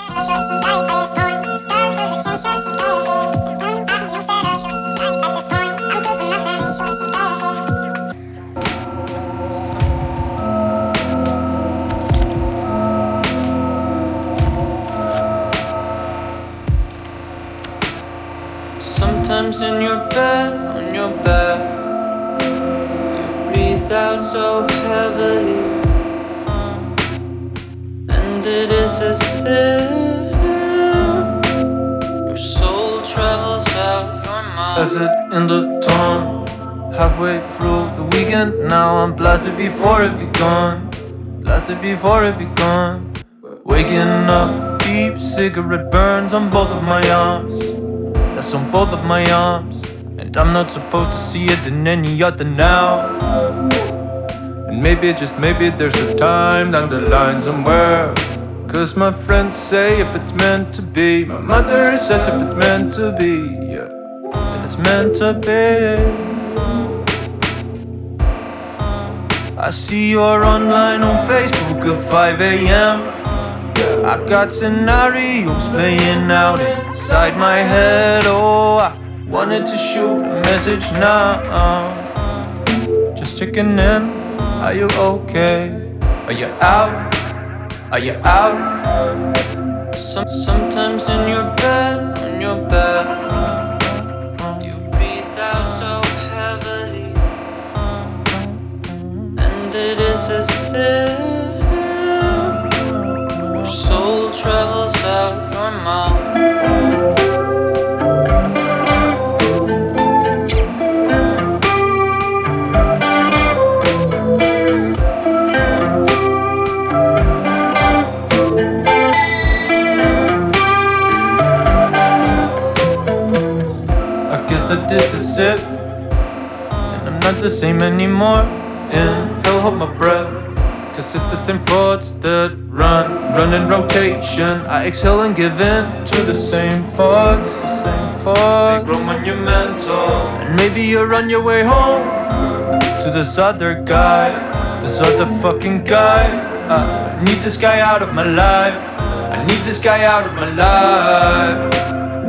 Sometimes in your bed, on your back, you breathe out so heavily, and it is as if your soul travels out your mind. I sit in the dawn, halfway through the weekend. Now I'm blasted before it begun, blasted before it begun. Waking up, deep cigarette burns on both of my arms. That's on both of my arms, and I'm not supposed to see it in any other now. And maybe, just maybe, there's a time down the line somewhere. Cause my friends say if it's meant to be, my mother says if it's meant to be, yeah, then it's meant to be. I see you're online on Facebook at 5 a.m. I got scenarios playing out inside my head. Oh, I wanted to shoot a message now. Just checking in, are you okay? Are you out? Are you out? Sometimes in your bed, on your back, you breathe out so heavily, and it is as if your soul travels out your mouth. That this is it, and I'm not the same anymore. Inhale, hold my breath, cause it's the same thoughts that run in rotation. I exhale and give in to the same thoughts, the same thoughts. They grow monumental, and maybe you're on your way home to this other guy, this other fucking guy. I need this guy out of my life, I need this guy out of my life.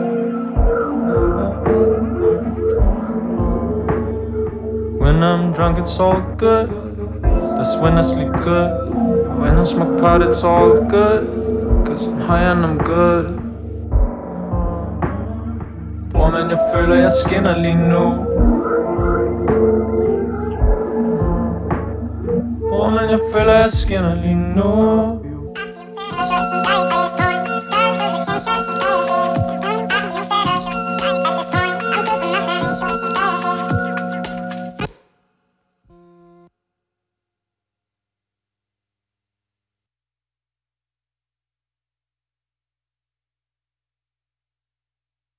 When I'm drunk, it's all good. That's when I sleep good. When I smoke pot, it's all good. Cause I'm high and I'm good. På men jag føler jeg skinner lige nu. På men jeg føler jeg skinner lige nu.